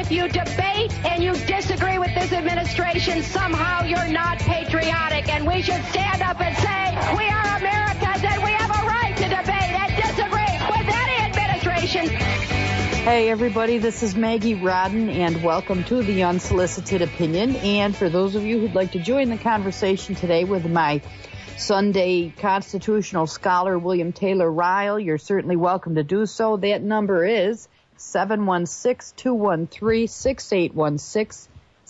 if you debate and you disagree with this administration, somehow you're not patriotic. And we should stand up and say, we are Americans and we have a right to debate and disagree with any administration. Hey everybody, this is Maggie Rodden and welcome to the Unsolicited Opinion. And for those of you who'd like to join the conversation today with my Sunday constitutional scholar, William Taylor Ryle, you're certainly welcome to do so. That number is 716-213-6816,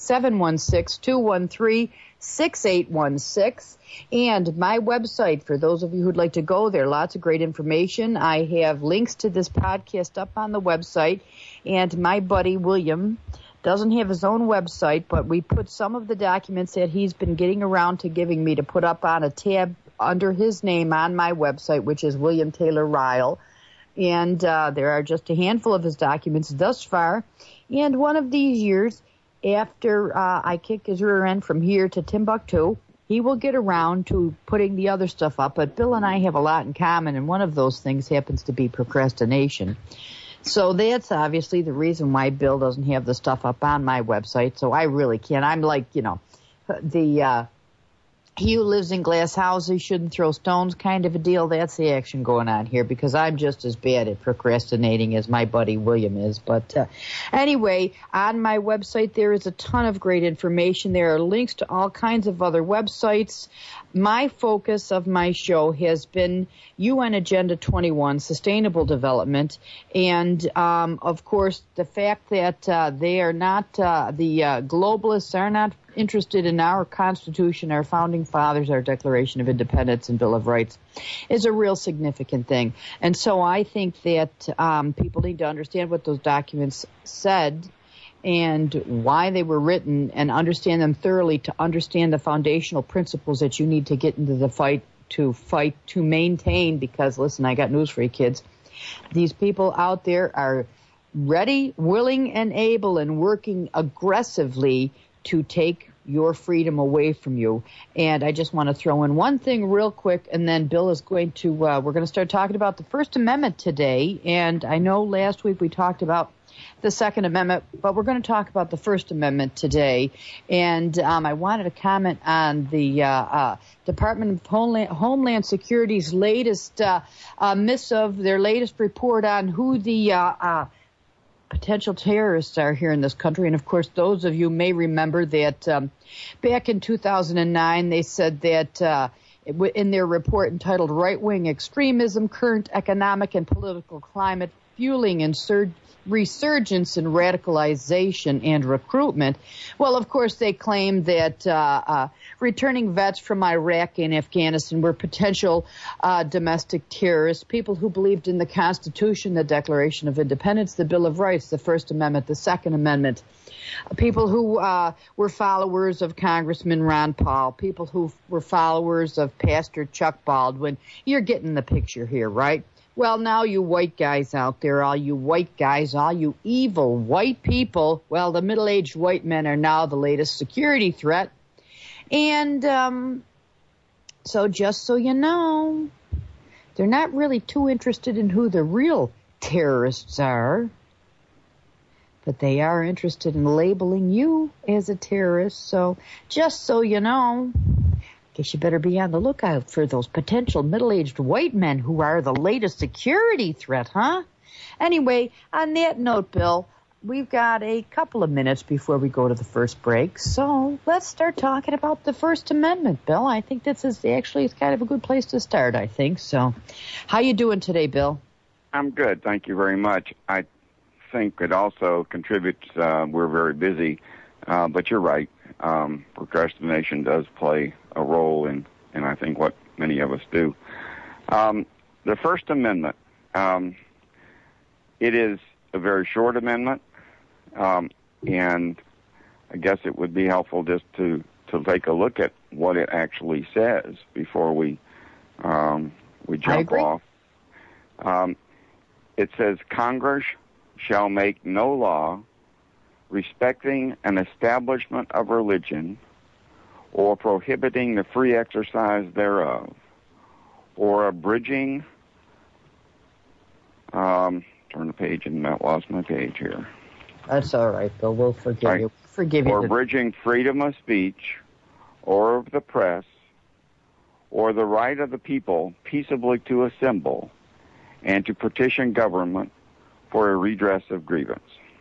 716-213-6816. And my website, for those of you who'd like to go there, lots of great information. I have links to this podcast up on the website. And my buddy, William, doesn't have his own website, but we put some of the documents that he's been getting around to giving me to put up on a tab under his name on my website, which is William Taylor Ryle. And there are just a handful of his documents thus far. And one of these years, after I kick his rear end from here to Timbuktu, he will get around to putting the other stuff up. But Bill and I have a lot in common, and one of those things happens to be procrastination. So that's obviously the reason why Bill doesn't have the stuff up on my website. So I really can't. I'm like, he who lives in glass houses shouldn't throw stones kind of a deal. That's the action going on here because I'm just as bad at procrastinating as my buddy William is. But anyway, on my website, there is a ton of great information. There are links to all kinds of other websites. My focus of my show has been UN Agenda 21, Sustainable Development, and, of course, the fact that they are not, the globalists are not interested in our Constitution, our Founding Fathers, our Declaration of Independence and Bill of Rights is a real significant thing. And so I think that people need to understand what those documents said and why they were written and understand them thoroughly to understand the foundational principles that you need to get into the fight to maintain, because, listen, I got news for you kids. These people out there are ready, willing, and able and working aggressively to take your freedom away from you. And I just want to throw in one thing real quick, and then Bill is going to, we're going to start talking about the First Amendment today. And I know last week we talked about the Second Amendment, but we're going to talk about the First Amendment today. And I wanted to comment on the Department of Homeland Security's latest missive, their latest report on who the potential terrorists are here in this country. And, of course, those of you may remember that back in 2009, they said that in their report entitled Right-Wing Extremism, Current Economic and Political Climate Fueling Resurgence in Radicalization and Recruitment. Well, of course, they claimed that returning vets from Iraq and Afghanistan were potential domestic terrorists, people who believed in the Constitution, the Declaration of Independence, the Bill of Rights, the First Amendment, the Second Amendment, people who were followers of Congressman Ron Paul, people who were followers of Pastor Chuck Baldwin. You're getting the picture here, right? Well, now you white guys out there, all you white guys, all you evil white people, well, the middle-aged white men are now the latest security threat. And so just so you know, they're not really too interested in who the real terrorists are, but they are interested in labeling you as a terrorist. So just so you know, guess you better be on the lookout for those potential middle-aged white men who are the latest security threat, huh? Anyway, on that note, Bill, we've got a couple of minutes before we go to the first break, so let's start talking about the First Amendment, Bill. I think this is actually it's kind of a good place to start, I think. So how you doing today, Bill? I'm good. Thank you very much. I think it also contributes, we're very busy, but you're right. Procrastination does play a role in I think what many of us do. The First Amendment, it is a very short amendment, and I guess it would be helpful just to take a look at what it actually says before we jump off. It says Congress shall make no law respecting an establishment of religion or prohibiting the free exercise thereof, or abridging, turn the page and I lost my page here. That's all right, Bill. We'll forgive you. Forgive you. Or abridging freedom of speech or of the press or the right of the people peaceably to assemble and to petition government for a redress of grievance.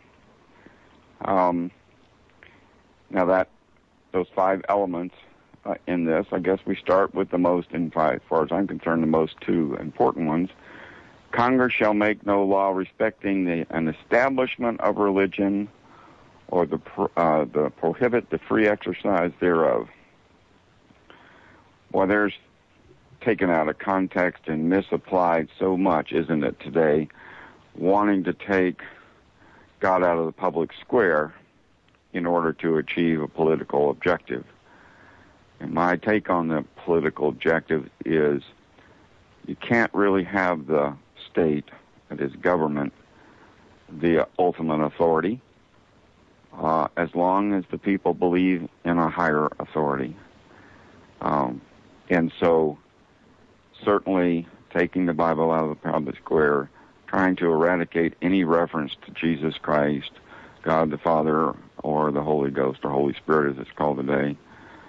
Now those 5 elements in this, I guess we start with the most, as far as I'm concerned, the most 2 important ones. Congress shall make no law respecting an establishment of religion or the prohibit the free exercise thereof. Well, there's taken out of context and misapplied so much, isn't it, today, wanting to take God out of the public square in order to achieve a political objective. And my take on the political objective is you can't really have the state, that is government, the ultimate authority, as long as the people believe in a higher authority. And so certainly taking the Bible out of the public square, trying to eradicate any reference to Jesus Christ, God the Father, or the Holy Ghost, or Holy Spirit as it's called today,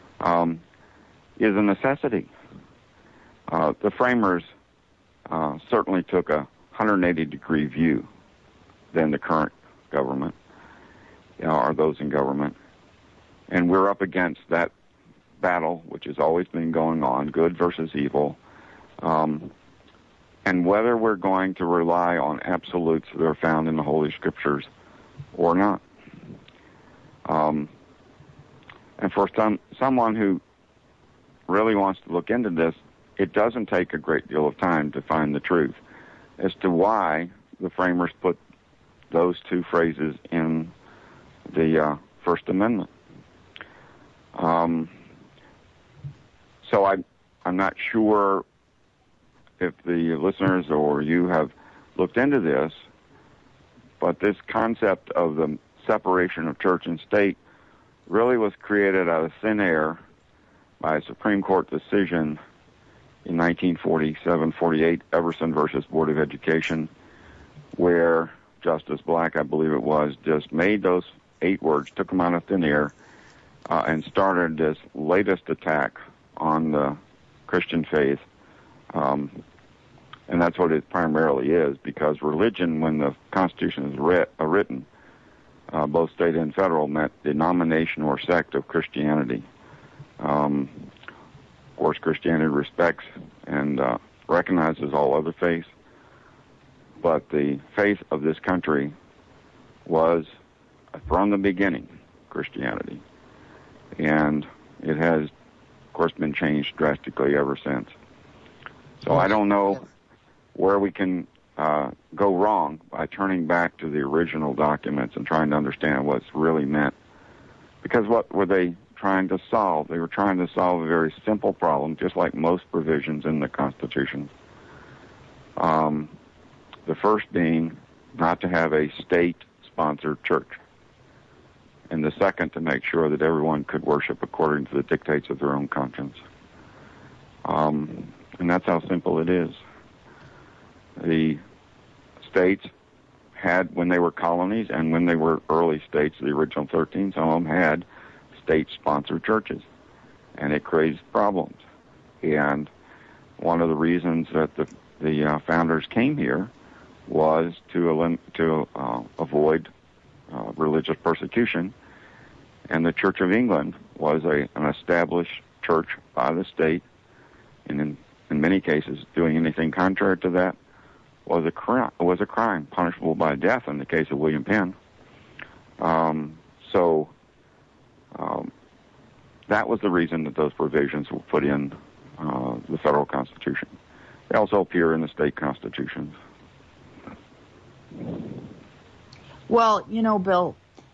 is a necessity. The framers certainly took a 180-degree view than the current government, or those in government. And we're up against that battle, which has always been going on, good versus evil, and whether we're going to rely on absolutes that are found in the Holy Scriptures or not. And for someone who really wants to look into this, it doesn't take a great deal of time to find the truth as to why the framers put those 2 phrases in the First Amendment. So I'm not sure if the listeners or you have looked into this, but this concept of the separation of church and state really was created out of thin air by a Supreme Court decision in 1947-48, Everson versus Board of Education, where Justice Black, I believe it was, just made those 8 words, took them out of thin air, and started this latest attack on the Christian faith. And that's what it primarily is, because religion, when the Constitution is written, both state and federal, meant denomination or sect of Christianity. Of course, Christianity respects and recognizes all other faiths, but the faith of this country was, from the beginning, Christianity. And it has, of course, been changed drastically ever since. So I don't know where we can go wrong by turning back to the original documents and trying to understand what's really meant. Because what were they trying to solve? They were trying to solve a very simple problem, just like most provisions in the Constitution. The first being not to have a state-sponsored church. And the second, to make sure that everyone could worship according to the dictates of their own conscience. And that's how simple it is. The states had, when they were colonies and when they were early states, the original 13, some of them had state-sponsored churches. And it creates problems. And one of the reasons that the founders came here was to avoid religious persecution. And the Church of England was an established church by the state, and in many cases, doing anything contrary to that was a crime punishable by death in the case of William Penn. So that was the reason that those provisions were put in the federal Constitution. They also appear in the state constitutions. Well, you know, Bill,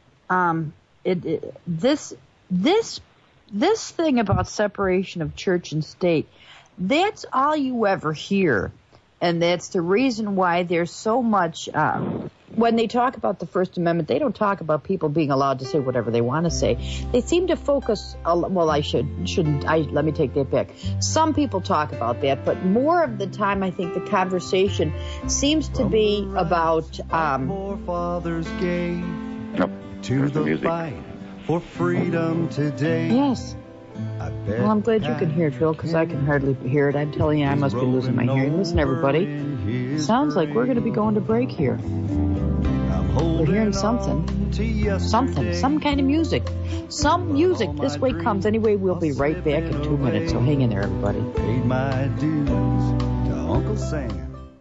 this thing about separation of church and state, that's all you ever hear. And that's the reason why there's so much, when they talk about the First Amendment, they don't talk about people being allowed to say whatever they want to say. They seem to focus, let me take that back. Some people talk about that, but more of the time I think the conversation seems to be about, forefathers gave Nope. To the fight for freedom today. Yes. Well, I'm glad you can hear it, Phil, because I can hardly hear it. I'm telling you, I must be losing my hearing. Listen, everybody. Sounds like we're going to be going to break here. We're hearing something. Some kind of music. Some music. This way comes. Anyway, we'll be right back in 2 minutes, so hang in there, everybody. Paid my dues to Uncle Sam.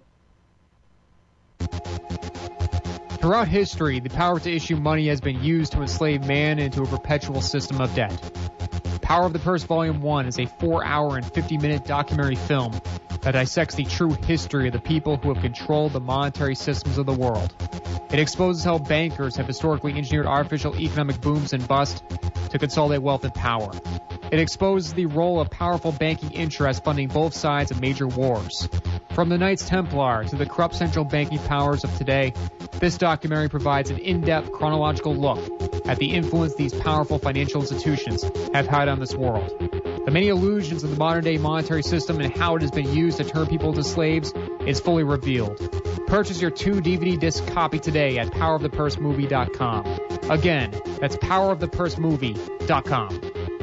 Throughout history, the power to issue money has been used to enslave man into a perpetual system of debt. Power of the Purse Volume 1 is a 4-hour and 50-minute documentary film that dissects the true history of the people who have controlled the monetary systems of the world. It exposes how bankers have historically engineered artificial economic booms and busts to consolidate wealth and power. It exposes the role of powerful banking interests funding both sides of major wars. From the Knights Templar to the corrupt central banking powers of today, this documentary provides an in-depth chronological look at the influence these powerful financial institutions have had on this world. The many illusions of the modern-day monetary system and how it has been used to turn people into slaves is fully revealed. Purchase your 2 DVD disc copy today at powerofthepursemovie.com. Again, that's powerofthepursemovie.com.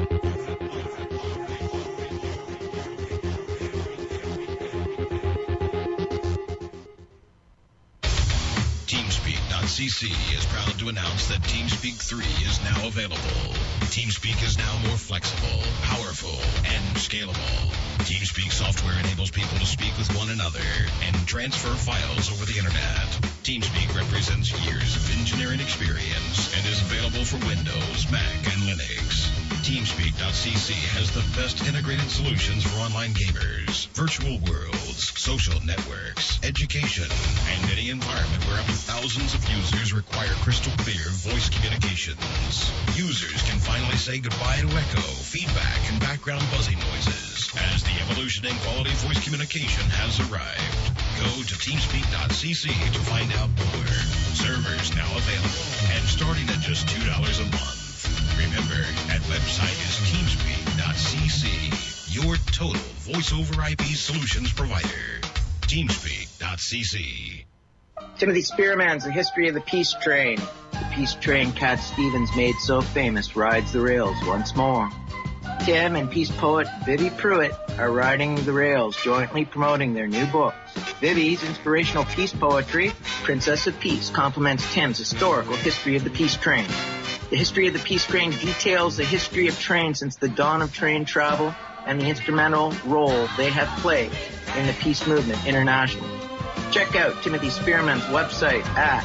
TeamSpeak.cc is proud to announce that TeamSpeak 3 is now available. TeamSpeak is now more flexible, powerful, and scalable. TeamSpeak software enables people to speak with one another and transfer files over the internet. TeamSpeak represents years of engineering experience and is available for Windows, Mac, and Linux. TeamSpeak.cc has the best integrated solutions for online gamers, virtual worlds, social networks, education, and any environment where up to thousands of users require crystal clear voice communications. Users can finally say goodbye to echo, feedback, and background buzzing noises as the evolution in quality voice communication has arrived. Go to TeamSpeak.cc to find out more. Servers now available and starting at just $2 a month. Remember, that website is TeamSpeak.cc, your total voice-over IP solutions provider. TeamSpeak.cc. Timothy Spearman's The History of the Peace Train. The peace train Cat Stevens made so famous rides the rails once more. Tim and peace poet Vivi Pruitt are riding the rails, jointly promoting their new books. Vivi's inspirational peace poetry, Princess of Peace, complements Tim's historical history of the peace train. The History of the Peace Train details the history of trains since the dawn of train travel and the instrumental role they have played in the peace movement internationally. Check out Timothy Spearman's website at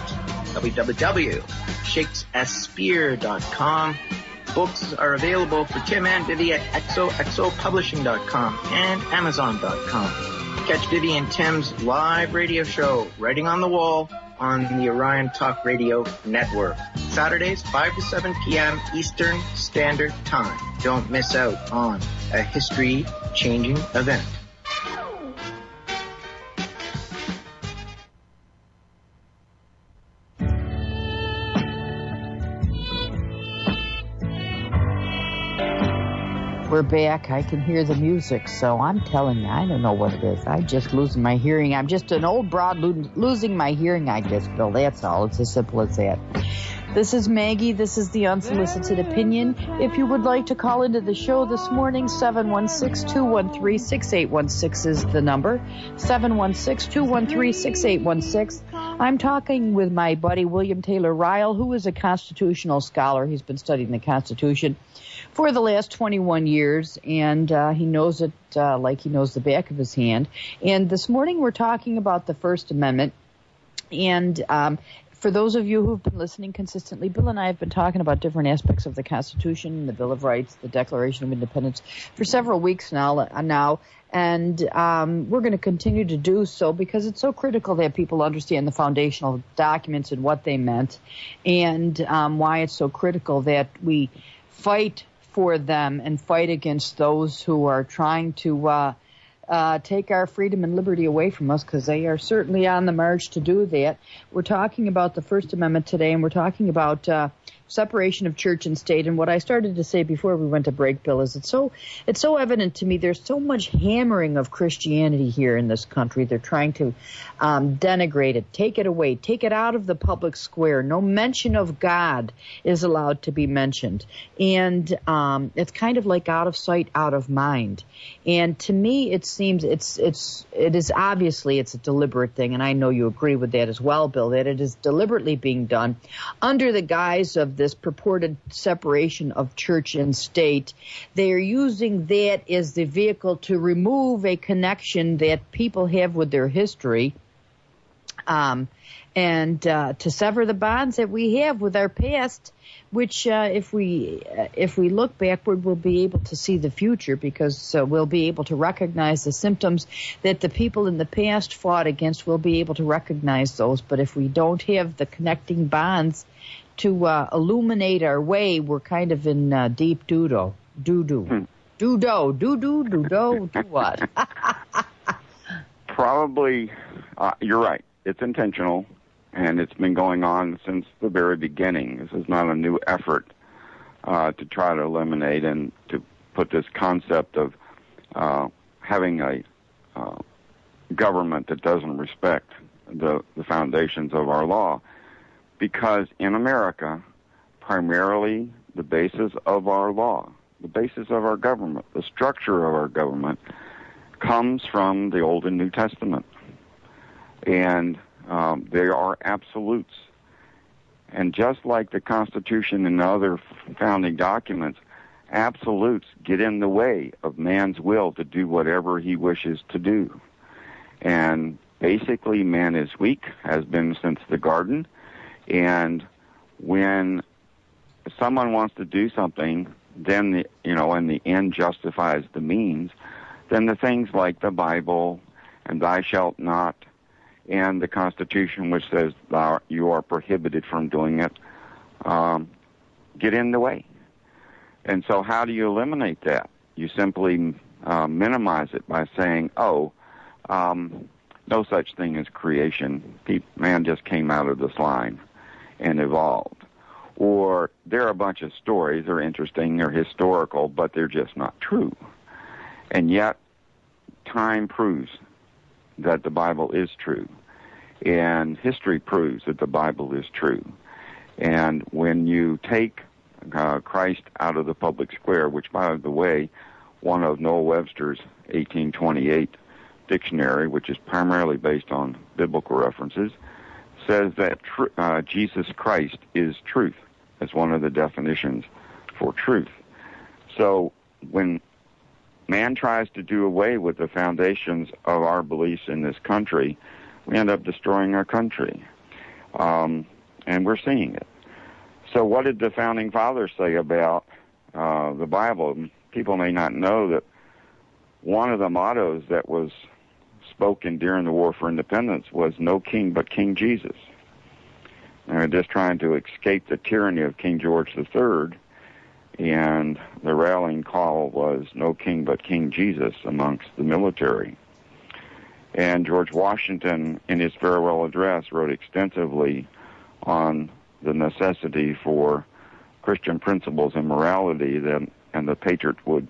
www.shakespeare.com. Books are available for Tim and Vivi at xoxopublishing.com and amazon.com. Catch Vivi and Tim's live radio show, Writing on the Wall, on the Orion Talk Radio Network. Saturdays, 5 to 7 p.m. Eastern Standard Time. Don't miss out on a history-changing event. We're back. I can hear the music, so I'm telling you, I don't know what it is. I'm just losing my hearing. I'm just an old broad losing my hearing, I guess, Bill. That's all. It's as simple as that. This is Maggie. This is the Unsolicited Opinion. If you would like to call into the show this morning, 716-213-6816 is the number. 716-213-6816. I'm talking with my buddy William Taylor Ryle, who is a constitutional scholar. He's been studying the Constitution for the last 21 years, and he knows it like he knows the back of his hand. And this morning we're talking about the First Amendment. And for those of you who've been listening consistently, Bill and I have been talking about different aspects of the Constitution, the Bill of Rights, the Declaration of Independence for several weeks now. And we're going to continue to do so because it's so critical that people understand the foundational documents and what they meant, and why it's so critical that we fight for them and fight against those who are trying to take our freedom and liberty away from us, because they are certainly on the march to do that. We're talking about the First Amendment today, and we're talking about separation of church and state. And what I started to say before we went to break, Bill, is it's so evident to me there's so much hammering of Christianity here in this country. They're trying to denigrate it, take it away, take it out of the public square. No mention of God is allowed to be mentioned. And it's kind of like out of sight, out of mind. And to me, it seems it is obviously it's a deliberate thing, and I know you agree with that as well, Bill, that it is deliberately being done under the guise of this purported separation of church and state. They are using that as the vehicle to remove a connection that people have with their history, and to sever the bonds that we have with our past, which if we look backward, we'll be able to see the future, because we'll be able to recognize the symptoms that the people in the past fought against. We'll be able to recognize those. But if we don't have the connecting bonds to illuminate our way, we're kind of in deep doo-doo. Do what? Probably, you're right. It's intentional, and it's been going on since the very beginning. This is not a new effort to try to eliminate and to put this concept of having a government that doesn't respect the foundations of our law. Because in America, primarily the basis of our law, the basis of our government, the structure of our government comes from the Old and New Testament. And they are absolutes. And just like the Constitution and other founding documents, absolutes get in the way of man's will to do whatever he wishes to do. And basically, man is weak, has been since the garden. And when someone wants to do something, then, and the end justifies the means, then the things like the Bible and thou shalt not, and the Constitution, which says you are prohibited from doing it, get in the way. And so how do you eliminate that? You simply minimize it by saying, no such thing as creation. Man just came out of the slime and evolved. Or there are a bunch of stories, they're interesting, they're historical, but they're just not true. And yet, time proves that the Bible is true. And history proves that the Bible is true. And when you take Christ out of the public square, which, by the way, one of Noah Webster's 1828 dictionary, which is primarily based on biblical references, says that Jesus Christ is truth, as one of the definitions for truth. So when man tries to do away with the foundations of our beliefs in this country, we end up destroying our country. And we're seeing it. So what did the Founding Fathers say about the Bible? People may not know that one of the mottos that was spoken during the War for Independence was no king but King Jesus. And they're just trying to escape the tyranny of King George III, and the rallying call was no king but King Jesus amongst the military. And George Washington, in his farewell address, wrote extensively on the necessity for Christian principles and morality, and the patriots would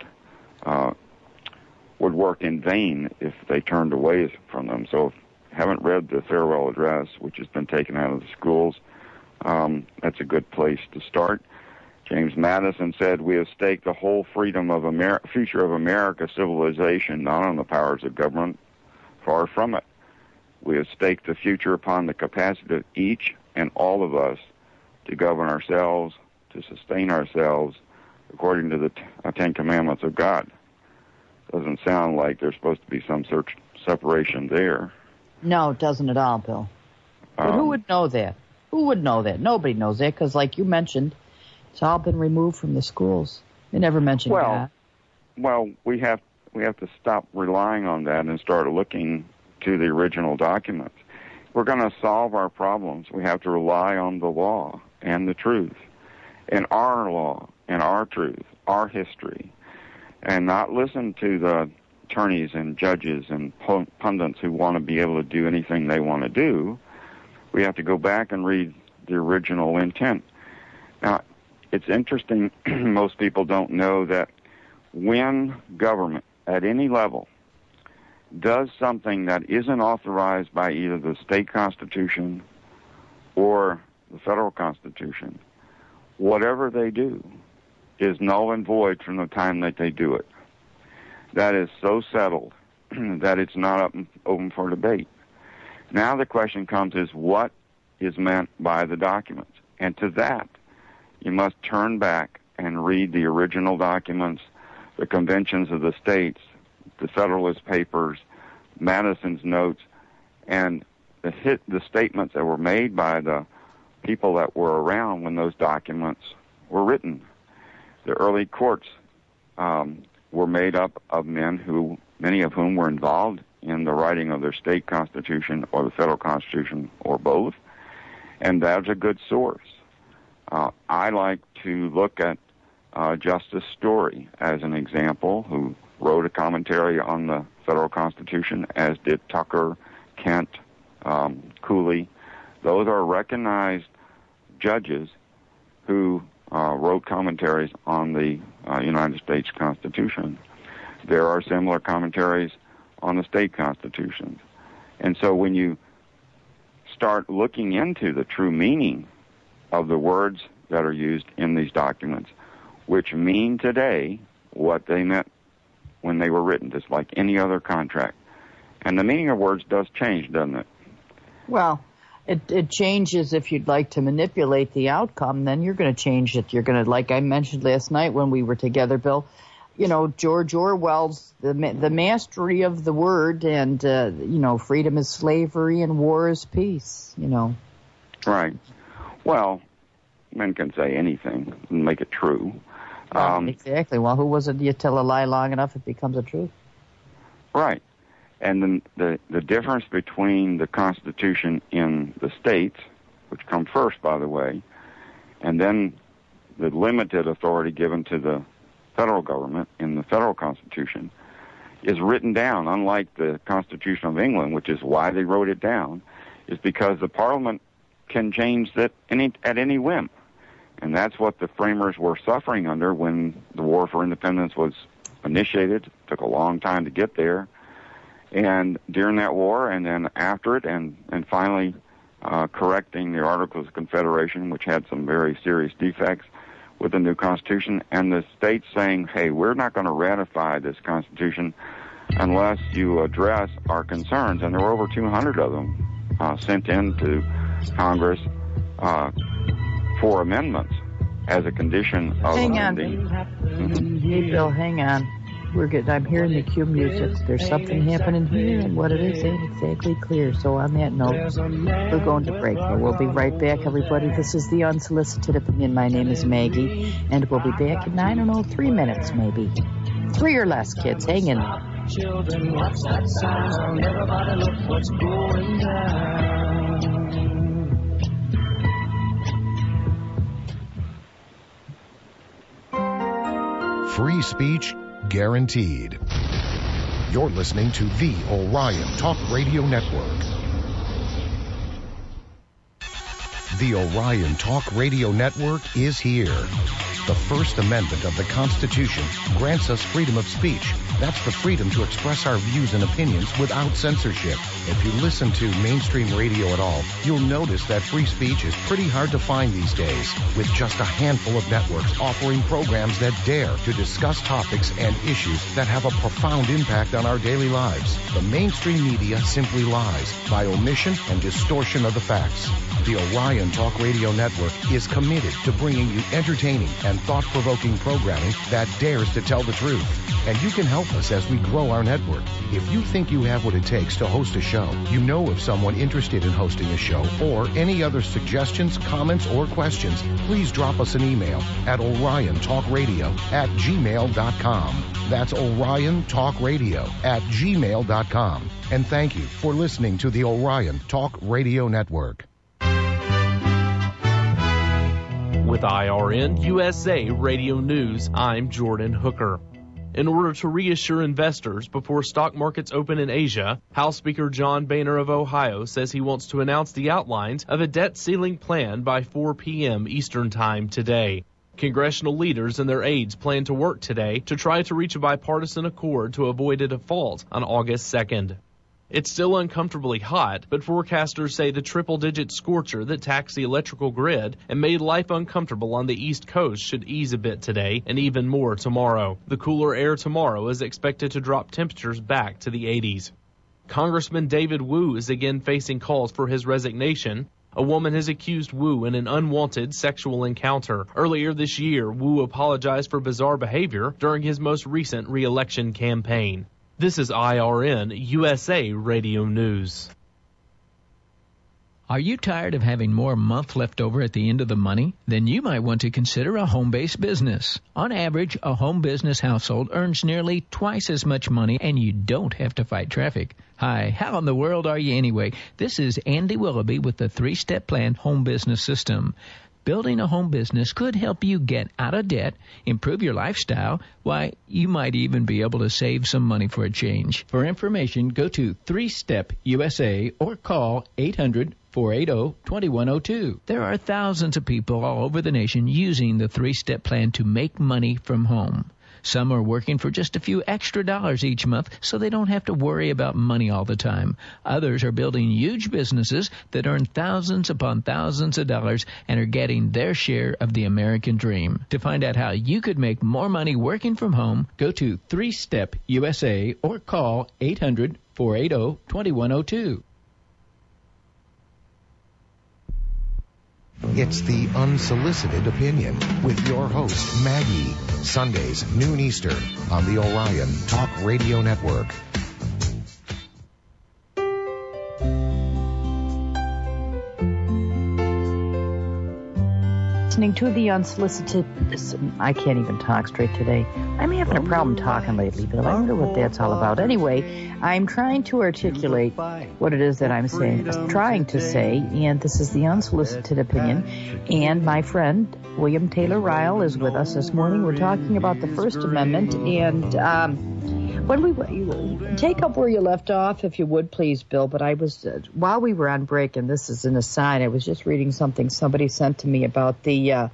work in vain if they turned away from them. So if you haven't read the farewell address, which has been taken out of the schools, that's a good place to start. James Madison said, "We have staked the whole freedom of future of America's civilization not on the powers of government, far from it. We have staked the future upon the capacity of each and all of us to govern ourselves, to sustain ourselves, according to the Ten Commandments of God." Doesn't sound like there's supposed to be some separation there. No, it doesn't at all, Bill. But who would know that? Who would know that? Nobody knows that, because like you mentioned, it's all been removed from the schools. They never mentioned God. Well, we have to stop relying on that and start looking to the original documents. We're going to solve our problems. We have to rely on the law and the truth, and our law and our truth, our history, and not listen to the attorneys and judges and pundits who want to be able to do anything they want to do, we have to go back and read the original intent. Now, it's interesting, most people don't know that when government at any level does something that isn't authorized by either the state constitution or the federal constitution, whatever they do is null and void from the time that they do it. That is so settled that it's not open for debate. Now the question comes is what is meant by the documents? And to that, you must turn back and read the original documents, the conventions of the states, the Federalist Papers, Madison's notes, and the statements that were made by the people that were around when those documents were written. The early courts were made up of men who, many of whom were involved in the writing of their state constitution or the federal constitution or both, and that's a good source. I like to look at Justice Story as an example, who wrote a commentary on the federal constitution, as did Tucker, Kent, Cooley. Those are recognized judges who wrote commentaries on the United States Constitution. There are similar commentaries on the state constitutions. And so when you start looking into the true meaning of the words that are used in these documents, which mean today what they meant when they were written, just like any other contract. And the meaning of words does change, doesn't it? Well, it changes if you'd like to manipulate the outcome, then you're going to change it. You're going to, like I mentioned last night when we were together, Bill, you know, George Orwell's the mastery of the word, and, you know, freedom is slavery and war is peace, you know. Right. Well, men can say anything and make it true. Exactly. Well, who was it? You tell a lie long enough, it becomes a truth. Right. And then the difference between the Constitution in the states, which come first, by the way, and then the limited authority given to the federal government in the federal Constitution, is written down, unlike the Constitution of England, which is why they wrote it down, is because the Parliament can change that at any whim. And that's what the framers were suffering under when the War for Independence was initiated. It took a long time to get there. And during that war, and then after it, and finally correcting the Articles of Confederation, which had some very serious defects, with the new Constitution, and the states saying, hey, we're not going to ratify this Constitution unless you address our concerns. And there were over 200 of them sent into Congress for amendments as a condition of Hang on. Hey, Bill, hang on. We're good. I'm hearing the cue music. There's something happening here, and what it is ain't exactly clear. So on that note, we're going to break. But we'll be right back, everybody. This is The Unsolicited Opinion. My name is Maggie, and we'll be back in, 3 minutes maybe. 3 or less, kids. Hang in there. Children, watch that sound. Everybody look what's going down. Free speech guaranteed. You're listening to the Orion Talk Radio Network. The Orion Talk Radio Network is here. The First Amendment of the Constitution grants us freedom of speech. That's the freedom to express our views and opinions without censorship. If you listen to mainstream radio at all, you'll notice that free speech is pretty hard to find these days, with just a handful of networks offering programs that dare to discuss topics and issues that have a profound impact on our daily lives. The mainstream media simply lies by omission and distortion of the facts. The Orion Talk Radio Network is committed to bringing you entertaining and thought-provoking programming that dares to tell the truth. And you can help us as we grow our network. If you think you have what it takes to host a show, you know of someone interested in hosting a show, or any other suggestions, comments, or questions, please drop us an email at oriontalkradio@gmail.com. That's oriontalkradio@gmail.com. And thank you for listening to the Orion Talk Radio Network. With IRN USA Radio News, I'm Jordan Hooker. in order to reassure investors before stock markets open in Asia. House Speaker John Boehner of Ohio says he wants to announce the outlines of a debt ceiling plan by 4 p.m. Eastern Time today. Congressional leaders and their aides plan to work today to try to reach a bipartisan accord to avoid a default on August 2nd. It's still uncomfortably hot, but forecasters say the triple-digit scorcher that taxed the electrical grid and made life uncomfortable on the East Coast should ease a bit today and even more tomorrow. The cooler air tomorrow is expected to drop temperatures back to the 80s. Congressman David Wu is again facing calls for his resignation. A woman has accused Wu in an unwanted sexual encounter. Earlier this year, Wu apologized for bizarre behavior during his most recent re-election campaign. This is IRN USA Radio News. Are you tired of having more month left over at the end of the money? Then you might want to consider a home-based business. On average, a home business household earns nearly twice as much money, and you don't have to fight traffic. Hi, how in the world are you anyway? This is Andy Willoughby with the 3-Step Plan Home Business System. Building a home business could help you get out of debt, improve your lifestyle. Why, you might even be able to save some money for a change. For information, go to 3Step USA or call 800-480-2102. There are thousands of people all over the nation using the 3-Step Plan to make money from home. Some are working for just a few extra dollars each month so they don't have to worry about money all the time. Others are building huge businesses that earn thousands upon thousands of dollars and are getting their share of the American dream. To find out how you could make more money working from home, go to 3Step USA or call 800-480-2102. It's the Unsolicited Opinion with your host, Maggie. Sundays, noon Eastern, on the Orion Talk Radio Network. Listening to the Unsolicited... I can't even talk straight today. I'm having a problem talking lately, but I wonder what that's all about. Anyway, I'm trying to articulate what it is that I'm trying to say, and this is the Unsolicited Opinion. And my friend, William Taylor Ryle, is with us this morning. We're talking about the First Amendment, and when we take up where you left off, if you would, please, Bill. But I was while we were on break, and this is an aside, I was just reading something somebody sent to me about the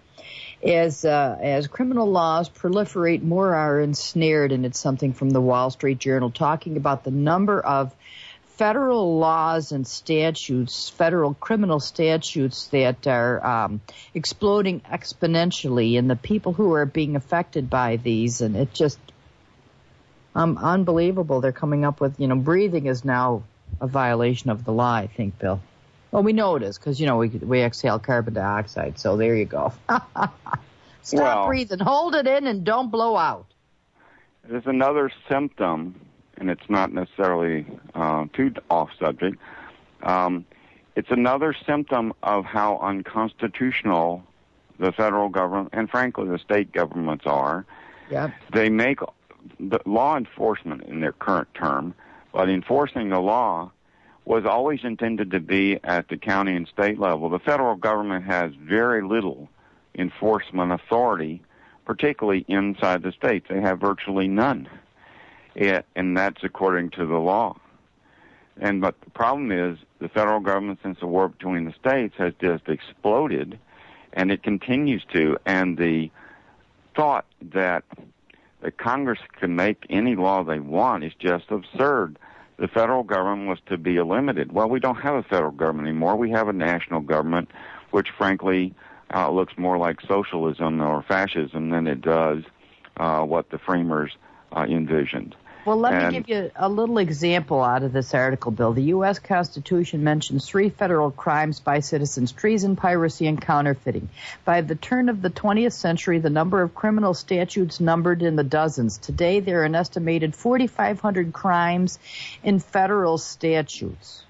as criminal laws proliferate, more are ensnared, and it's something from the Wall Street Journal talking about the number of federal laws and statutes, federal criminal statutes that are exploding exponentially, and the people who are being affected by these, and it just unbelievable. They're coming up with, breathing is now a violation of the law, I think, Bill. Well, we know it is because, we exhale carbon dioxide. So there you go. Stop breathing. Hold it in and don't blow out. There's another symptom, and it's not necessarily too off subject. It's another symptom of how unconstitutional the federal government and, frankly, the state governments are. Yep. They make the law enforcement in their current term, but enforcing the law was always intended to be at the county and state level. The federal government has very little enforcement authority, particularly inside the states. They have virtually none, and that's according to the law. But the problem is the federal government, since the war between the states, has just exploded, and it continues to. And the thought that Congress can make any law they want is just absurd. The federal government was to be eliminated. Well, we don't have a federal government anymore. We have a national government, which frankly looks more like socialism or fascism than it does what the framers envisioned. Well, let me give you a little example out of this article, Bill. The U.S. Constitution mentions 3 federal crimes by citizens: treason, piracy, and counterfeiting. By the turn of the 20th century, the number of criminal statutes numbered in the dozens. Today, there are an estimated 4,500 crimes in federal statutes.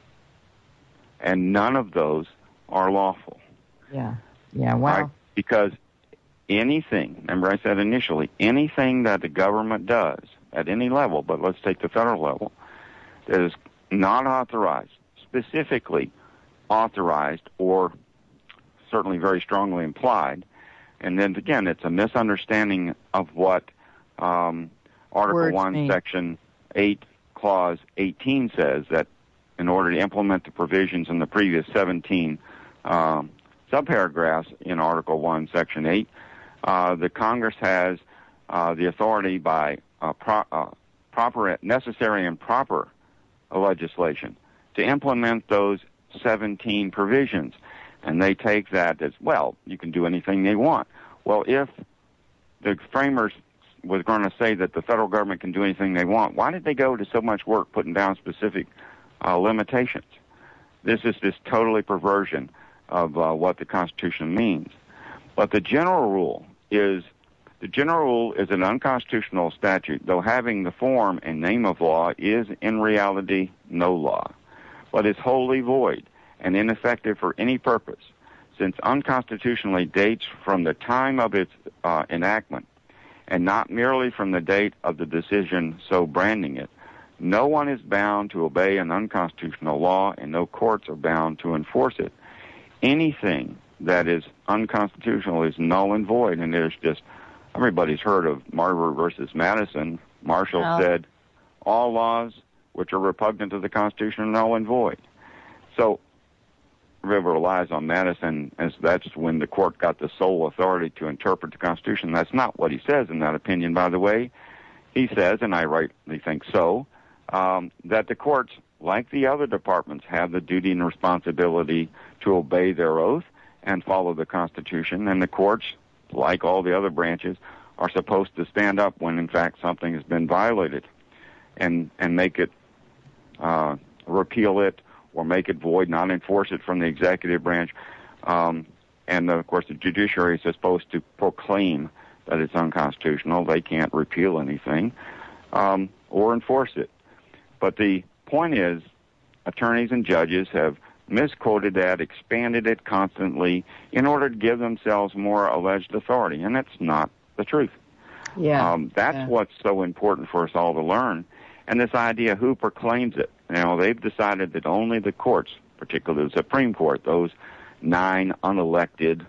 And none of those are lawful. Yeah, wow. Right? Because anything, remember I said initially, anything that the government does at any level, but let's take the federal level, that is not authorized, specifically authorized, or certainly very strongly implied. And then again, it's a misunderstanding of what Article 1, Section 8, Clause 18 says that in order to implement the provisions in the previous 17 subparagraphs in Article 1, Section 8, the Congress has the authority by necessary and proper legislation to implement those 17 provisions. And they take that as, well, you can do anything they want. Well, if the framers was going to say that the federal government can do anything they want, why did they go to so much work putting down specific limitations? This is this totally perversion of what the Constitution means. But the general rule is an unconstitutional statute, though having the form and name of law is in reality no law, but is wholly void and ineffective for any purpose, since unconstitutionally dates from the time of its enactment and not merely from the date of the decision so branding it. No one is bound to obey an unconstitutional law, and no courts are bound to enforce it. Anything that is unconstitutional is null and void, and there's just, everybody's heard of Marbury versus Madison. Marshall said, all laws which are repugnant to the Constitution are null and void. So, River relies on Madison, as that's when the court got the sole authority to interpret the Constitution. That's not what he says in that opinion, by the way. He says, and I rightly think so, that the courts, like the other departments, have the duty and responsibility to obey their oath and follow the Constitution, and the courts, like all the other branches, are supposed to stand up when, in fact, something has been violated and make it, repeal it, or make it void, not enforce it from the executive branch. And, of course, the judiciary is supposed to proclaim that it's unconstitutional. They can't repeal anything or enforce it. But the point is, attorneys and judges have misquoted that, expanded it constantly in order to give themselves more alleged authority, and that's not the truth. That's what's so important for us all to learn. And this idea, who proclaims it? You know, they've decided that only the courts, particularly the Supreme Court, those 9 unelected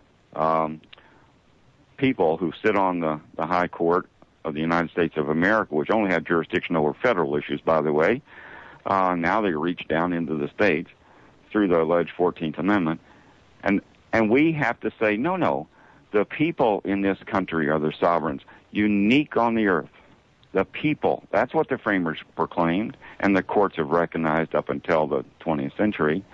people who sit on the High Court of the United States of America, which only have jurisdiction over federal issues, by the way. Now they reach down into the states through the alleged 14th Amendment. And we have to say, no, the people in this country are the sovereigns, unique on the earth. The people, that's what the framers proclaimed, and the courts have recognized up until the 20th century,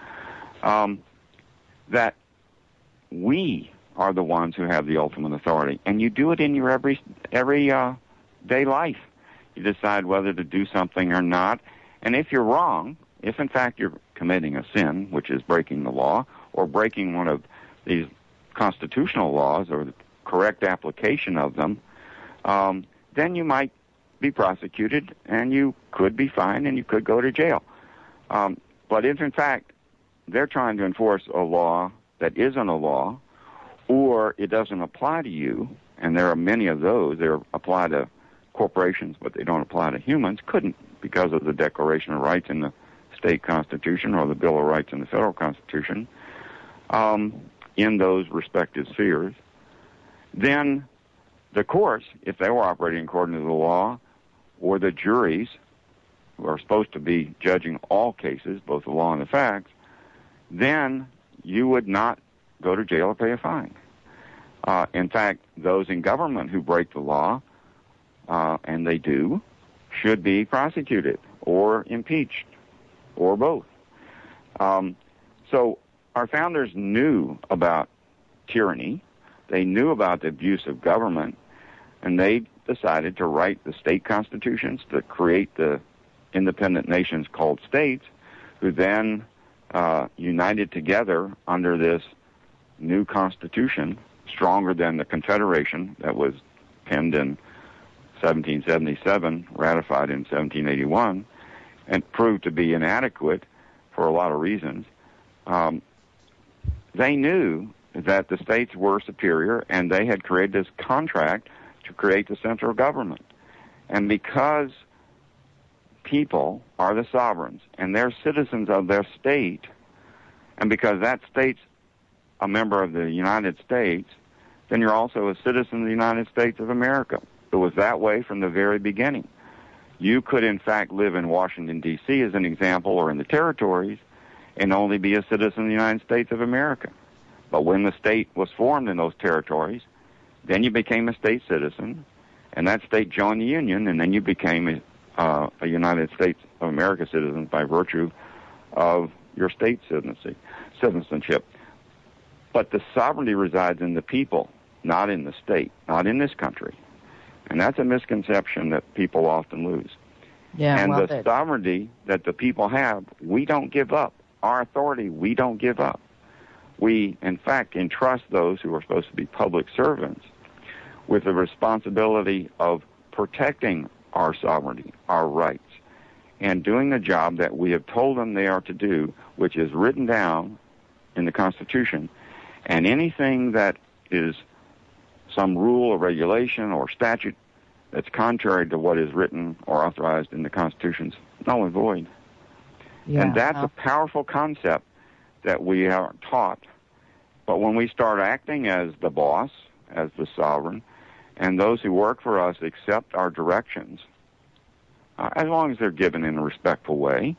that we are the ones who have the ultimate authority. And you do it in your every day life. You decide whether to do something or not. And if you're wrong, if in fact you're committing a sin, which is breaking the law, or breaking one of these constitutional laws or the correct application of them, then you might be prosecuted, and you could be fined, and you could go to jail. But if, in fact, they're trying to enforce a law that isn't a law, or it doesn't apply to you, and there are many of those, they apply to corporations, but they don't apply to humans, couldn't because of the Declaration of Rights in the state constitution or the Bill of Rights in the federal constitution, in those respective spheres, then the courts, if they were operating according to the law, or the juries, who are supposed to be judging all cases, both the law and the facts, then you would not go to jail or pay a fine. In fact, those in government who break the law, and they do, should be prosecuted or impeached, or both. So our founders knew about tyranny. They knew about the abuse of government, and they decided to write the state constitutions to create the independent nations called states, who then united together under this new constitution, stronger than the Confederation that was penned in 1777, ratified in 1781, and proved to be inadequate for a lot of reasons. They knew that the states were superior, and they had created this contract to create the central government. And because people are the sovereigns, and they're citizens of their state, and because that state's a member of the United States, then you're also a citizen of the United States of America. It was that way from the very beginning. You could, in fact, live in Washington, D.C., as an example, or in the territories, and only be a citizen of the United States of America. But when the state was formed in those territories, then you became a state citizen, and that state joined the Union, and then you became a United States of America citizen by virtue of your state citizenship. But the sovereignty resides in the people, not in the state, not in this country. And that's a misconception that people often lose. Yeah, and the sovereignty that the people have, we don't give up. Our authority, we don't give up. We, in fact, entrust those who are supposed to be public servants with the responsibility of protecting our sovereignty, our rights, and doing the job that we have told them they are to do, which is written down in the Constitution. And anything that is some rule or regulation or statute that's contrary to what is written or authorized in the Constitution is null and void. Yeah, and that's a powerful concept that we are taught. But when we start acting as the boss, as the sovereign, and those who work for us accept our directions, as long as they're given in a respectful way,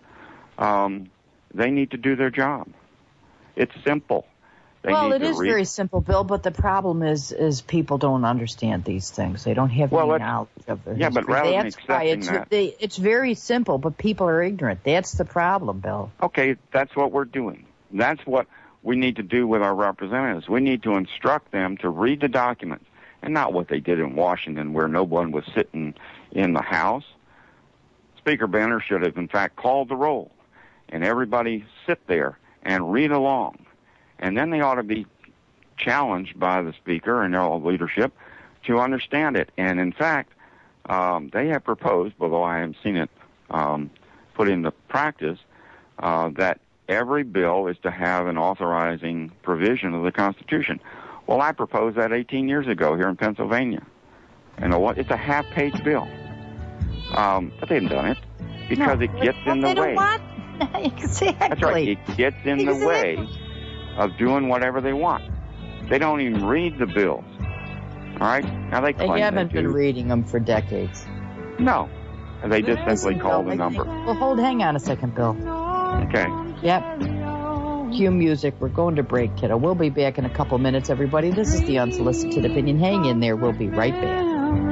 they need to do their job. It's simple. Well, it is very simple, Bill, but the problem is people don't understand these things. They don't have any knowledge of their history. Yeah, but rather than accepting that... It's very simple, but people are ignorant. That's the problem, Bill. Okay, that's what we're doing. That's what we need to do with our representatives. We need to instruct them to read the documents, and not what they did in Washington where no one was sitting in the House. Speaker Boehner should have, in fact, called the roll, and everybody sit there and read along. And then they ought to be challenged by the Speaker and all leadership to understand it. And, in fact, they have proposed, although I haven't seen it put into practice, that every bill is to have an authorizing provision of the Constitution. Well, I proposed that 18 years ago here in Pennsylvania. And it's a half-page bill. But they haven't done it because it gets in the way. Exactly. That's right. It gets in the way of doing whatever they want. They don't even read the bills. All right? Now they claim they haven't been reading them for decades. No. They just simply call the number. Well, hang on a second, Bill. Okay. Yep. Cue music. We're going to break, kiddo. We'll be back in a couple minutes, everybody. This is the Unsolicited Opinion. Hang in there. We'll be right back.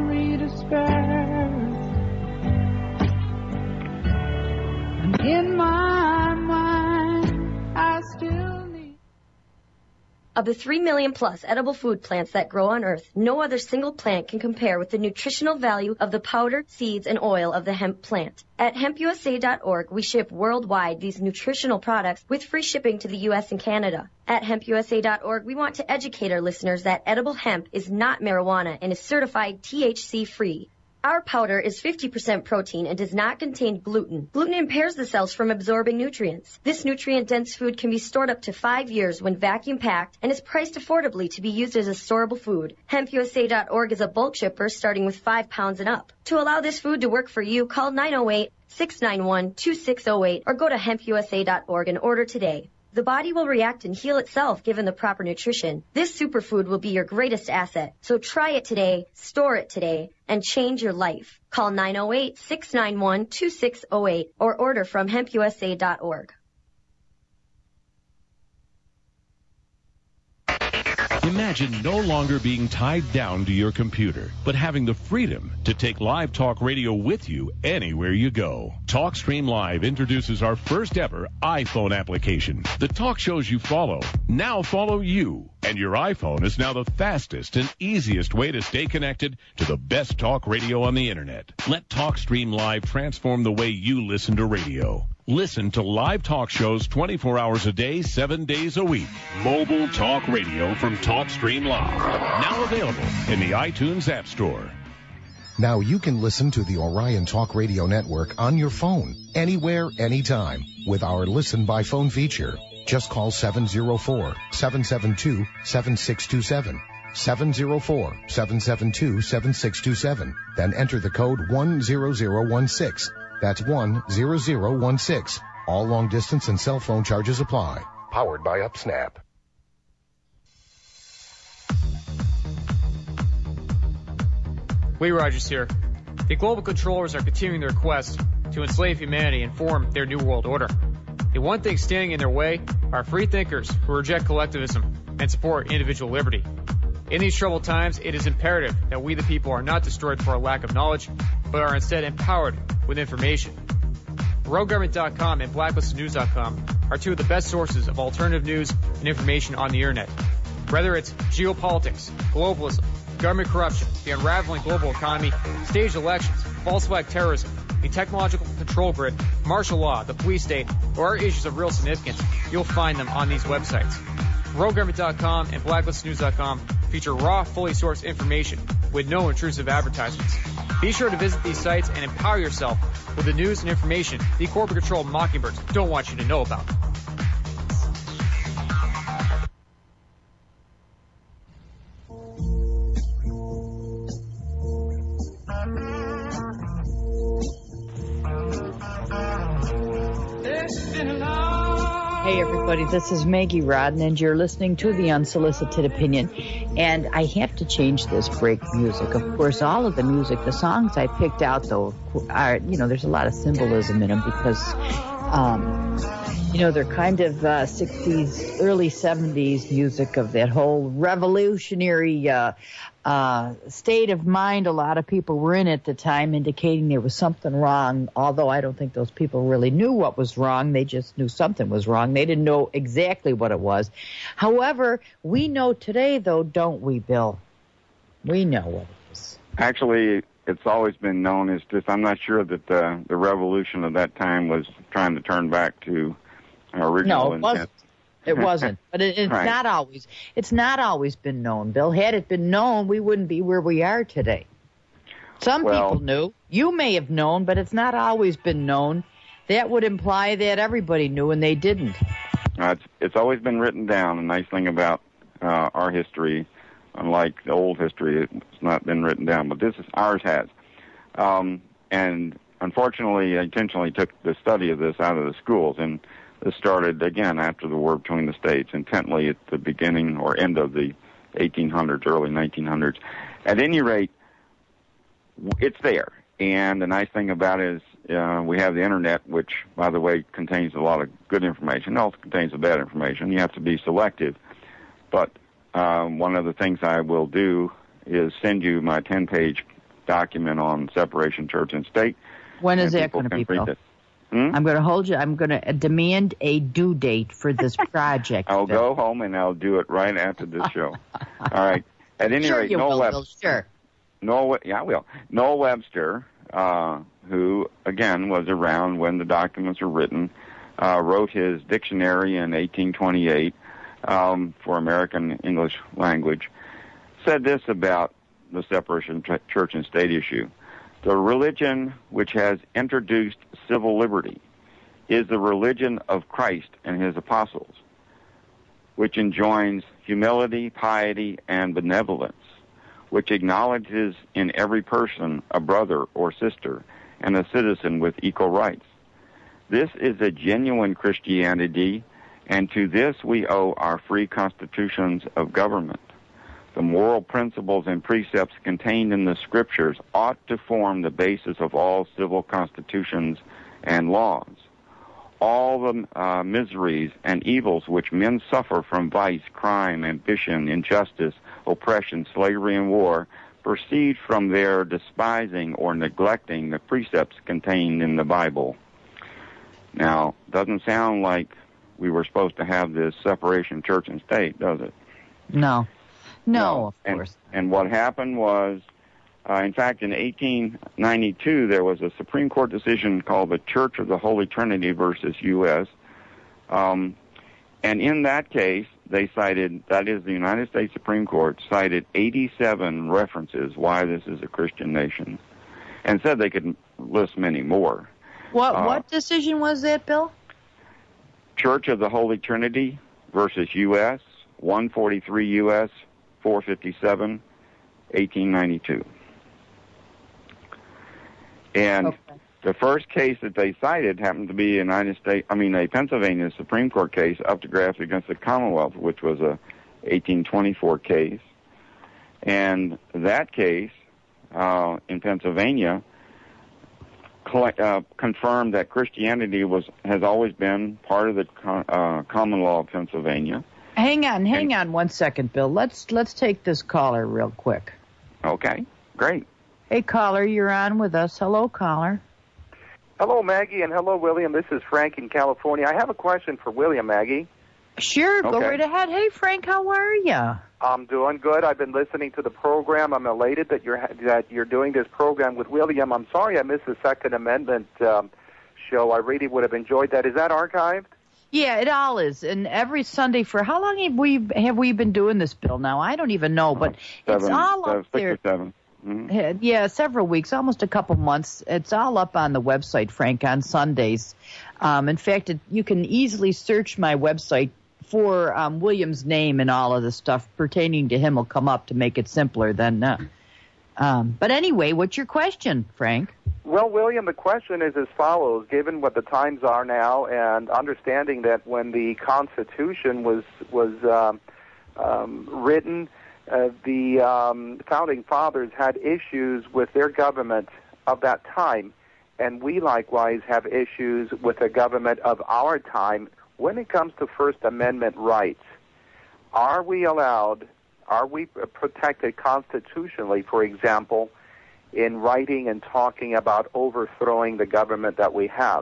In my mind, I still need... Of the 3 million plus edible food plants that grow on Earth, no other single plant can compare with the nutritional value of the powder, seeds, and oil of the hemp plant. At hempusa.org, we ship worldwide these nutritional products with free shipping to the U.S. and Canada. At hempusa.org, we want to educate our listeners that edible hemp is not marijuana and is certified THC-free. Our powder is 50% protein and does not contain gluten. Gluten impairs the cells from absorbing nutrients. This nutrient-dense food can be stored up to 5 years when vacuum-packed and is priced affordably to be used as a storable food. HempUSA.org is a bulk shipper starting with 5 pounds and up. To allow this food to work for you, call 908-691-2608 or go to HempUSA.org and order today. The body will react and heal itself given the proper nutrition. This superfood will be your greatest asset. So try it today, store it today, and change your life. Call 908-691-2608 or order from hempusa.org. Imagine no longer being tied down to your computer, but having the freedom to take live talk radio with you anywhere you go. TalkStream Live introduces our first ever iPhone application. The talk shows you follow now follow you, and your iPhone is now the fastest and easiest way to stay connected to the best talk radio on the internet. Let TalkStream Live transform the way you listen to radio. Listen to live talk shows 24 hours a day, 7 days a week. Mobile talk radio from TalkStream Live. Now available in the iTunes App Store. Now you can listen to the Orion Talk Radio Network on your phone, anywhere, anytime, with our Listen by Phone feature. Just call 704-772-7627. 704-772-7627. Then enter the code 10016. That's 10016. All long distance and cell phone charges apply. Powered by UpSnap. Lee Rogers here. The global controllers are continuing their quest to enslave humanity and form their new world order. The one thing standing in their way are free thinkers who reject collectivism and support individual liberty. In these troubled times, it is imperative that we the people are not destroyed for a lack of knowledge, but are instead empowered with information. RogueGovernment.com and BlacklistedNews.com are two of the best sources of alternative news and information on the internet. Whether it's geopolitics, globalism, government corruption, the unraveling global economy, staged elections, false flag terrorism, the technological control grid, martial law, the police state, or other issues of real significance, you'll find them on these websites. RogueGovernment.com and BlacklistedNews.com feature raw, fully sourced information with no intrusive advertisements. Be sure to visit these sites and empower yourself with the news and information the corporate-controlled mockingbirds don't want you to know about. Hey everybody, this is Maggie Rodden, and you're listening to The Unsolicited Opinion. And I have to change this break music. Of course, all of the music, the songs I picked out, though, are, there's a lot of symbolism in them because, they're kind of 60s, early 70s music of that whole revolutionary state of mind a lot of people were in at the time, indicating there was something wrong, although I don't think those people really knew what was wrong. They just knew something was wrong. They didn't know exactly what it was. However, we know today, though, don't we, Bill? We know what it is. Actually, it's always been known as just, I'm not sure that the revolution of that time was trying to turn back to original intent. Wasn't. It wasn't, but it's right. Not always. It's not always been known, Bill. Had it been known, we wouldn't be where we are today. Some people knew. You may have known, but it's not always been known. That would imply that everybody knew, and they didn't. It's always been written down. The nice thing about our history, unlike the old history, it's not been written down, but ours has. And unfortunately, I intentionally took the study of this out of the schools, and this started, again, after the war between the states, intently at the beginning or end of the 1800s, early 1900s. At any rate, it's there. And the nice thing about it is we have the Internet, which, by the way, contains a lot of good information. It also contains the bad information. You have to be selective. But one of the things I will do is send you my 10-page document on separation church and state. When is that going to be, Bill? I'm going to hold you. I'm going to demand a due date for this project. I'll go home and I'll do it right after this show. All right. At any rate, Noel Webster. I will. Noel Webster, who, again, was around when the documents were written, wrote his dictionary in 1828 for American English language, said this about the separation church and state issue. The religion which has introduced civil liberty is the religion of Christ and his apostles, which enjoins humility, piety, and benevolence, which acknowledges in every person a brother or sister and a citizen with equal rights. This is a genuine Christianity, and to this we owe our free constitutions of government. The moral principles and precepts contained in the Scriptures ought to form the basis of all civil constitutions and laws. All the miseries and evils which men suffer from vice, crime, ambition, injustice, oppression, slavery, and war proceed from their despising or neglecting the precepts contained in the Bible. Now, doesn't sound like we were supposed to have this separation church and state, does it? No. No, of course. And what happened was, in fact, in 1892, there was a Supreme Court decision called the Church of the Holy Trinity versus U.S. And in that case, they cited, that is the United States Supreme Court, cited 87 references why this is a Christian nation, and said they could list many more. What decision was that, Bill? Church of the Holy Trinity versus U.S., 143 U.S., 457, 1892. And the first case that they cited happened to be a Pennsylvania Supreme Court case, Updegraft against the Commonwealth, which was a 1824 case. And that case in Pennsylvania confirmed that Christianity has always been part of the common law of Pennsylvania. Hang on 1 second, Bill. Let's take this caller real quick. Okay, great. Hey, caller, you're on with us. Hello, caller. Hello, Maggie, and hello, William. This is Frank in California. I have a question for William, Maggie. Sure, go right ahead. Hey, Frank, how are you? I'm doing good. I've been listening to the program. I'm elated that you're doing this program with William. I'm sorry I missed the Second Amendment show. I really would have enjoyed that. Is that archived? Yeah, it all is. And every Sunday for how long have we been doing this, Bill? Now I don't even know, but it's all up there. 6 or 7. Mm-hmm. Yeah, several weeks, almost a couple months. It's all up on the website, Frank, on Sundays. In fact, you can easily search my website for William's name, and all of the stuff pertaining to him will come up to make it simpler than. But anyway, what's your question, Frank? Well, William, the question is as follows. Given what the times are now and understanding that when the Constitution was written, the Founding Fathers had issues with their government of that time, and we likewise have issues with the government of our time. When it comes to First Amendment rights, are we protected constitutionally, for example, in writing and talking about overthrowing the government that we have?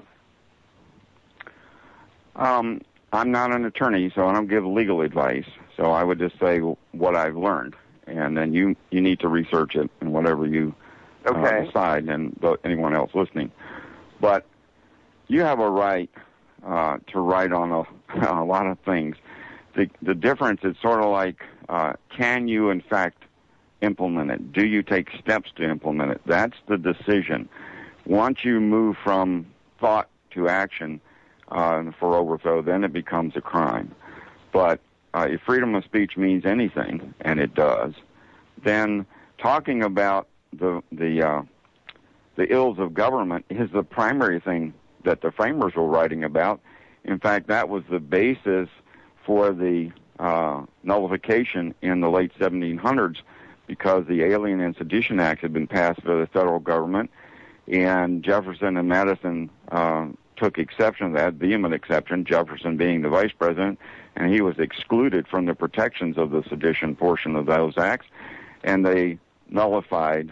I'm not an attorney, so I don't give legal advice. So I would just say what I've learned, and then you need to research it and whatever you decide, and anyone else listening. But you have a right to write on a lot of things. The difference is sort of like, can you in fact implement it? Do you take steps to implement it? That's the decision. Once you move from thought to action for overthrow, then it becomes a crime. But if freedom of speech means anything, and it does, then talking about the ills of government is the primary thing that the framers were writing about. In fact, that was the basis for the nullification in the late 1700s, because the Alien and Sedition Act had been passed by the federal government, and Jefferson and Madison took exception to that, vehement exception, Jefferson being the vice president, and he was excluded from the protections of the sedition portion of those acts, and they nullified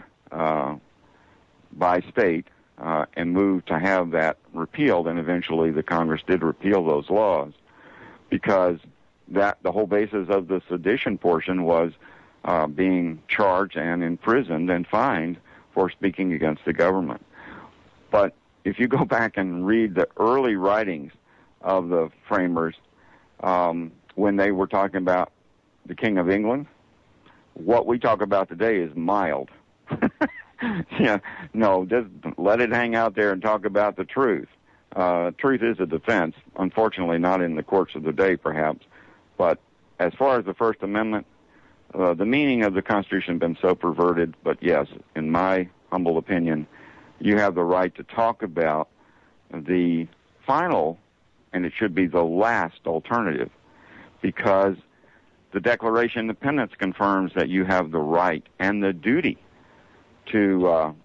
by state and moved to have that repealed, and eventually the Congress did repeal those laws, because the whole basis of the sedition portion was being charged and imprisoned and fined for speaking against the government. But if you go back and read the early writings of the framers, when they were talking about the King of England, what we talk about today is mild. Yeah, no, just let it hang out there and talk about the truth. Truth is a defense, unfortunately not in the courts of the day perhaps, but as far as the First Amendment, the meaning of the Constitution has been so perverted, but yes, in my humble opinion, you have the right to talk about the final, and it should be the last alternative, because the Declaration of Independence confirms that you have the right and the duty to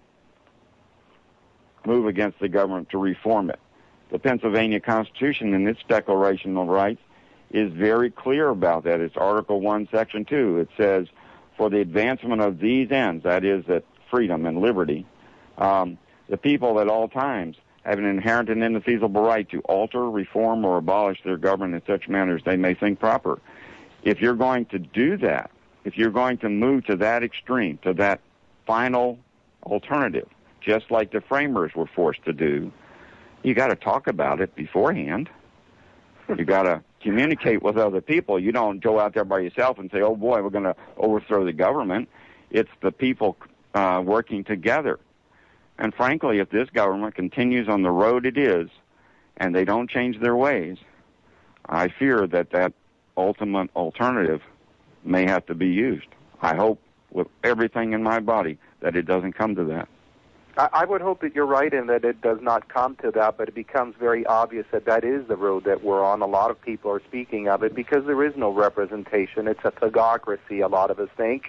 move against the government, to reform it. The Pennsylvania Constitution in its Declaration of Rights is very clear about that. It's Article 1, Section 2. It says, for the advancement of these ends, that is, that freedom and liberty, the people at all times have an inherent and indefeasible right to alter, reform, or abolish their government in such manner as they may think proper. If you're going to do that, if you're going to move to that extreme, to that final alternative, just like the framers were forced to do, you got to talk about it beforehand. You got to communicate with other people. You don't go out there by yourself and say, oh boy, we're going to overthrow the government. It's the people working together. And frankly, if this government continues on the road it is, and they don't change their ways, I fear that that ultimate alternative may have to be used. I hope with everything in my body that it doesn't come to that. I would hope that you're right and that it does not come to that, but it becomes very obvious that that is the road that we're on. A lot of people are speaking of it because there is no representation. It's a thugocracy, a lot of us think.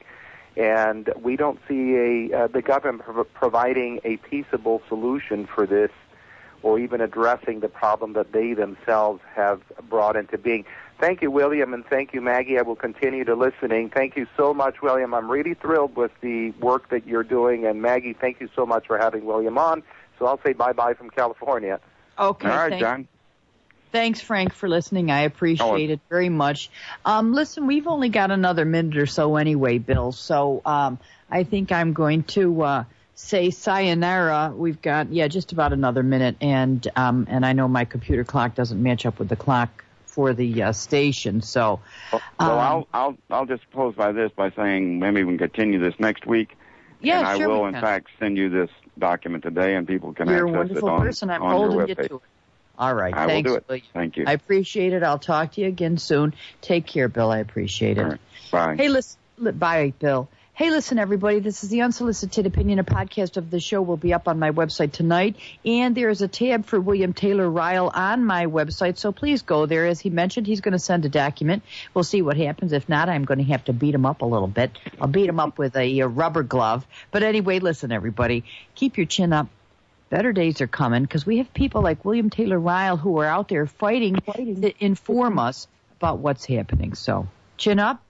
And we don't see the government providing a peaceable solution for this, or even addressing the problem that they themselves have brought into being. Thank you, William, and thank you, Maggie. I will continue to listening. Thank you so much, William. I'm really thrilled with the work that you're doing. And Maggie, thank you so much for having William on. So I'll say bye-bye from California. Okay. All right, John. Thanks, Frank, for listening. I appreciate it very much. Listen, we've only got another minute or so anyway, Bill. So I think I'm going to say sayonara. We've got, just about another minute. And I know my computer clock doesn't match up with the clock for the station. So I'll just close by saying maybe we can continue this next week. Yeah, and I sure will, in fact, send you this document today, and people can You're access a wonderful it on, person. I'm on your holding you webpage. to it. All right. I Thanks, will do it. William. Thank you. I appreciate it. I'll talk to you again soon. Take care, Bill. I appreciate it. All right. Bye. Hey, listen. Bye, Bill. Hey, listen, everybody. This is the Unsolicited Opinion. A podcast of the show will be up on my website tonight. And there is a tab for William Taylor Ryle on my website. So please go there. As he mentioned, he's going to send a document. We'll see what happens. If not, I'm going to have to beat him up a little bit. I'll beat him up with a rubber glove. But anyway, listen, everybody. Keep your chin up. Better days are coming, because we have people like William Taylor Ryle who are out there fighting to inform us about what's happening. So chin up.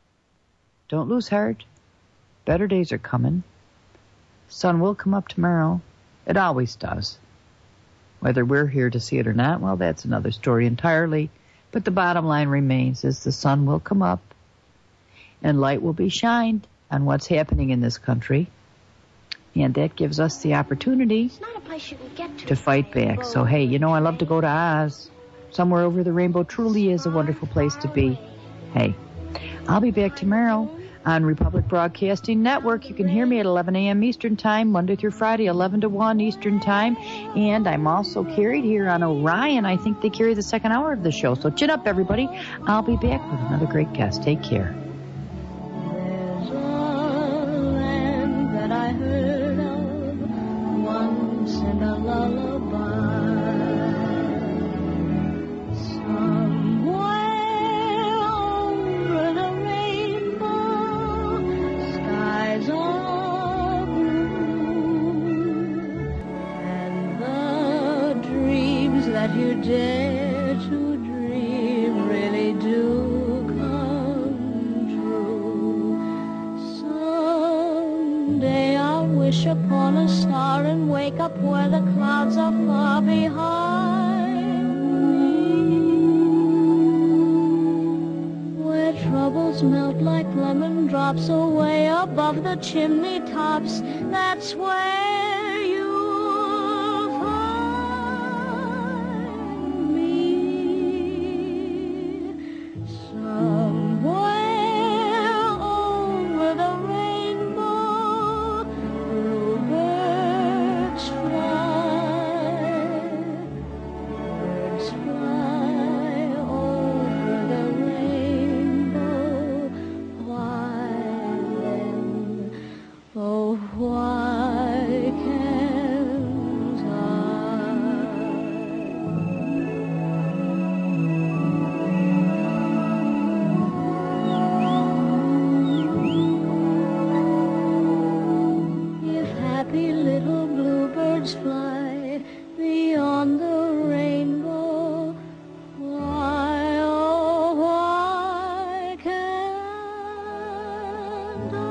Don't lose heart. Better days are coming. Sun will come up tomorrow. It always does. Whether we're here to see it or not, well, that's another story entirely. But the bottom line remains is the sun will come up and light will be shined on what's happening in this country. And that gives us the opportunity to fight back. So, hey, I love to go to Oz. Somewhere over the rainbow truly is a wonderful place to be. Hey, I'll be back tomorrow on Republic Broadcasting Network. You can hear me at 11 a.m. Eastern Time, Monday through Friday, 11 to 1 Eastern Time. And I'm also carried here on Orion. I think they carry the second hour of the show. So chin up, everybody. I'll be back with another great guest. Take care. There's a land that I heard of once in a lullaby. That you dare to dream really do come true. Someday I'll wish upon a star and wake up where the clouds are far behind me, where troubles melt like lemon drops away above the chimney tops. That's where and